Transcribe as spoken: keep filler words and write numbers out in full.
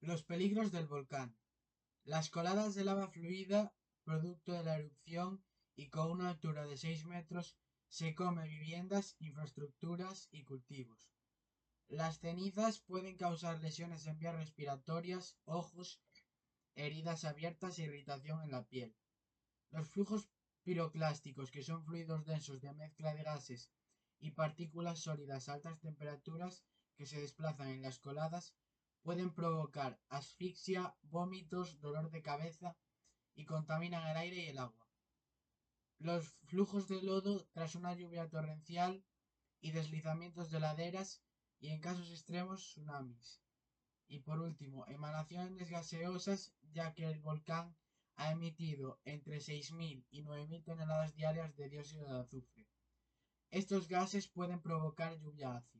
Los peligros del volcán. Las coladas de lava fluida, producto de la erupción y con una altura de seis metros, se come viviendas, infraestructuras y cultivos. Las cenizas pueden causar lesiones en vías respiratorias, ojos, heridas abiertas e irritación en la piel. Los flujos piroclásticos, que son fluidos densos de mezcla de gases y partículas sólidas a altas temperaturas que se desplazan en las coladas, pueden provocar asfixia, vómitos, dolor de cabeza y contaminan el aire y el agua. Los flujos de lodo tras una lluvia torrencial y deslizamientos de laderas y en casos extremos tsunamis. Y por último, emanaciones gaseosas, ya que el volcán ha emitido entre seis mil y nueve mil toneladas diarias de dióxido de azufre. Estos gases pueden provocar lluvia ácida.